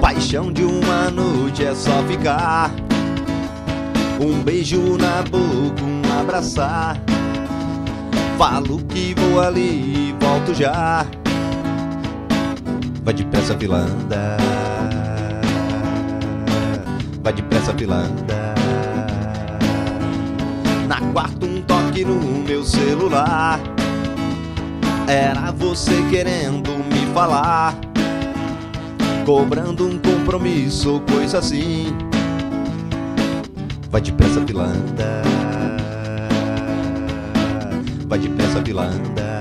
Paixão de uma noite é só ficar, um beijo na boca, um abraçar. Falo que vou ali e volto já. Vai depressa, fila anda. Vai depressa, fila anda. Na quarta um toque no meu celular. Era você querendo me falar, cobrando um compromisso ou coisa assim. Vai depressa, fila anda. Vai depressa, fila anda.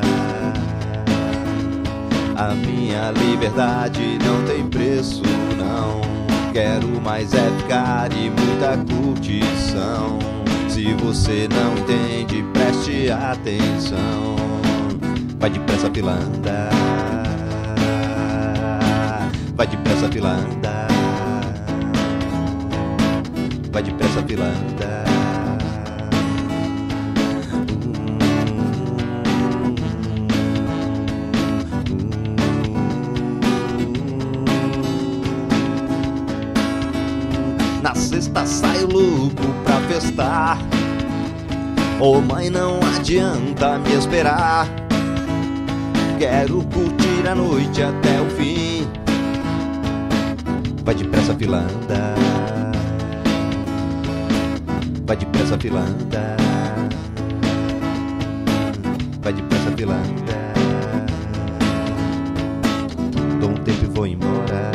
A minha liberdade não tem preço, não. Quero mais é ficar e muita curtição. Se você não entende, preste atenção. Vai depressa, fila anda. Vai depressa, fila anda. Vai depressa, fila anda. Na sexta saio louco pra festar. Ô mãe, não adianta me esperar. Quero curtir a noite até o fim. Vai depressa, fila anda. Vai depressa, fila anda. Vai depressa, fila anda. Dou um tempo e vou embora.